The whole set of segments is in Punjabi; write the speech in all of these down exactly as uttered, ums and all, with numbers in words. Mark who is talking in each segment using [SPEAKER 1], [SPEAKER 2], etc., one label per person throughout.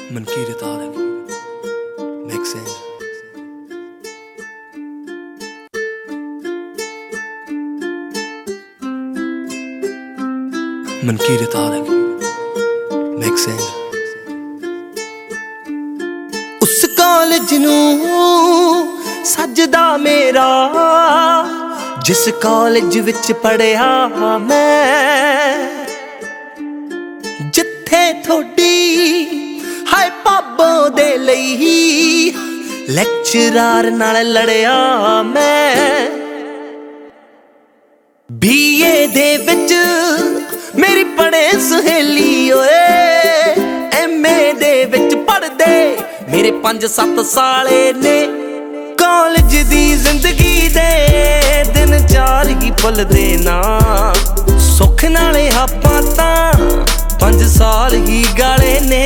[SPEAKER 1] Mankirat Alag mixing. Mankirat Alag mixing. उस कॉलेज नू सजदा मेरा जिस कॉलेज विच पढ़िया मैं, जिथे थोड़ी हाय पाबों दे लई लैक्चरार नाल लड़िया मैं। बीए दे विच मेरी पढ़े सहेली ओए, एमए दे विच पढ़दे मेरे पंज सत्त साले ने। कॉलेज दी जिंदगी दे दिन चार ही भुलदे ना, सुख नाले हापां तां पंज साल ही गाले ने।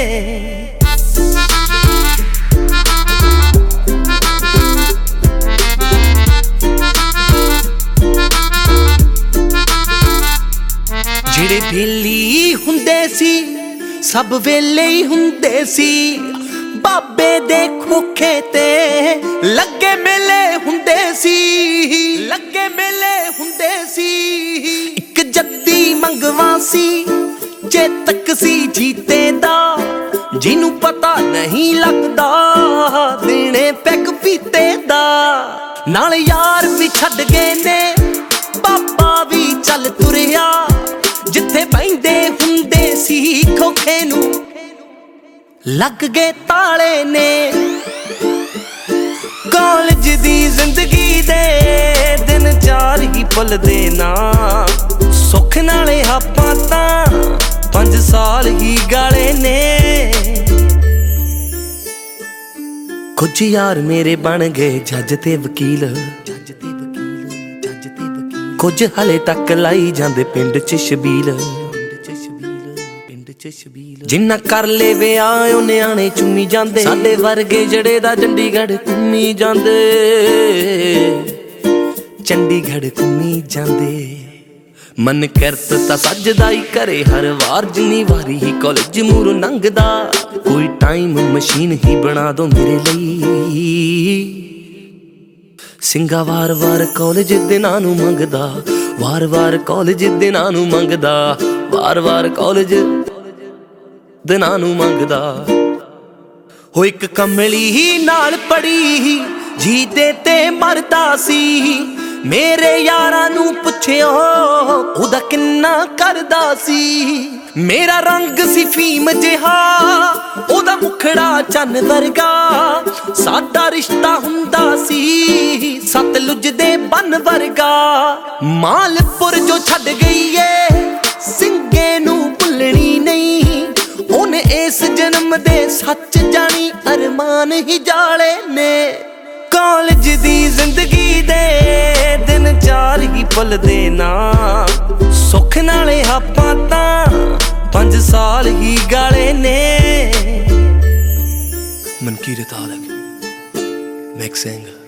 [SPEAKER 1] ਜਿਹੜੇ ਵੇਲੀ ਹੁੰਦੇ ਸੀ ਸਭ ਵੇਲੇ ਹੀ ਹੁੰਦੇ ਸੀ, ਬਾਬੇ ਦੇ ਖੋਖੇ ਤੇ ਲੱਗੇ ਮੇਲੇ ਹੁੰਦੇ ਸੀ, ਲੱਗੇ ਮੇਲੇ ਹੁੰਦੇ ਸੀ। ਇੱਕ ਜੱਦੀ ਮੰਗਵਾ ਸੀ ਚੇਤਕ ਸੀ ਜੀਤੇ ਦਾ, ਜਿਹਨੂੰ ਪਤਾ ਨਹੀਂ ਲੱਗਦਾ ਦੇਣੇ ਪੈਗ ਪੀਤੇ ਦਾ। ਨਾਲ ਯਾਰ ਵੀ ਛੱਡ ਗਏ ਨੇ ਬਾਬਾ ਵੀ ਚੱਲ ਤੁਰਿਆ, ਜਿੱਥੇ ਬਹਿੰਦੇ ਹੁੰਦੇ ਸੀ ਖੋਖੇ ਨੂੰ ਲੱਗ ਗਏ ਤਾਲੇ ਨੇ। ਕਾਲਜ ਦੀ ਜ਼ਿੰਦਗੀ ਦੇ ਦਿਨ ਚਾਰ ਹੀ ਭੁੱਲਦੇ ਨਾ, ਸੁੱਖ ਨਾਲੇ ਆਪਾਂ ਤਾਂ ਪੰਜ ਸਾਲ ਹੀ ਗਾਲੇ ਨੇ। ਕੁਝ ਯਾਰ ਮੇਰੇ ਬਣ ਗਏ ਜੱਜ ਤੇ ਵਕੀਲ, ਜੱਜ ਤੇ ਵਕੀਲ, ਜੱਜ ਤੇ ਵਕੀਲ। ਕੁਝ ਹਲੇ ਤੱਕ ਲਾਈ ਜਾਂਦੇ ਪਿੰਡ ਚ ਛਬੀਲ, ਜਿੰਨਾ ਕਰ ਲੇ ਵਿਆਹ ਉਹ ਨਿਆਣੇ ਚੁੰਮੀ ਜਾਂਦੇ, ਸਾਡੇ ਵਰਗੇ ਜੜੇ ਦਾ ਚੰਡੀਗੜ੍ਹ ਘੁੰਮੀ ਜਾਂਦੇ, ਚੰਡੀਗੜ੍ਹ ਘੁੰਮੀ ਜਾਂਦੇ। ਮਨ ਕਰਤ ਤਾਂ ਸੱਜਦਾ ਹੀ ਘਰੇ ਹਰ ਵਾਰ, ਜਿੰਨੀ ਵਾਰੀ ਹੀ ਕਾਲਜ ਮੂਹਰੋਂ ਲੰਘਦਾ। ਕੋਈ ਟਾਈਮ ਮਸ਼ੀਨ ਹੀ ਬਣਾ ਦੋ ਮੇਰੇ ਲਈ, ਸਿੰਘਾ ਵਾਰ ਵਾਰ ਕਾਲਜ ਦਿਨਾਂ ਨੂੰ ਮੰਗਦਾ, ਵਾਰ ਵਾਰ ਕਾਲਜ ਦਿਨਾਂ ਨੂੰ ਮੰਗਦਾ, ਵਾਰ ਵਾਰ ਕਾਲਜ ਦਿਨਾਂ ਨੂੰ ਮੰਗਦਾ। ਹੋ ਇੱਕ ਕਮਲੀ ਹੀ ਨਾਲ ਪੜੀ ਜੀਤੇ ਤੇ ਮਰਦਾ ਸੀ, ਮੇਰੇ ਯਾਰਾਂ ਨੂੰ ਪੁੱਛਿਓ ਉਹਦਾ ਕਿੰਨਾ ਕਰਦਾ ਸੀ। ਮੇਰਾ ਰੰਗ ਸੀ ਫੀਮ ਜਿਹਾ ਉਹਦਾ ਮੁਖੜਾ ਚੰਨ ਵਰਗਾ, ਸਾਡਾ ਰਿਸ਼ਤਾ ਹੁੰਦਾ ਸੀ ਸਤਲੁਜ ਦੇ ਬੰਨ ਵਰਗਾ। ਮਾਲਪੁਰ ਜੋ ਛੱਡ ਗਈ ਏ ਸਿੰਘੇ ਨੂੰ ਭੁੱਲਣੀ ਨਹੀਂ, ਉਹਨੇ ਇਸ ਜਨਮ ਦੇ ਸੱਚ ਜਾਣੀ ਅਰਮਾਨ ਹੀ ਜਾਲੇ ਨੇ। ਕਾਲਜ ਦੀ ਜ਼ਿੰਦਗੀ ਦੇ ਦਿਨ ਚਾਰ ਹੀ ਭੁੱਲਦੇ ਨਾ, ਸੁੱਖ ਨਾਲੇ ਆਪਾਂ ਤਾਂ ਪੰਜ ਸਾਲ ਹੀ ਗਾਲੇ ਨੇ। ਮਨਕੀਰਤ ਆਲਗ ਮਿਕਸਿੰਗ।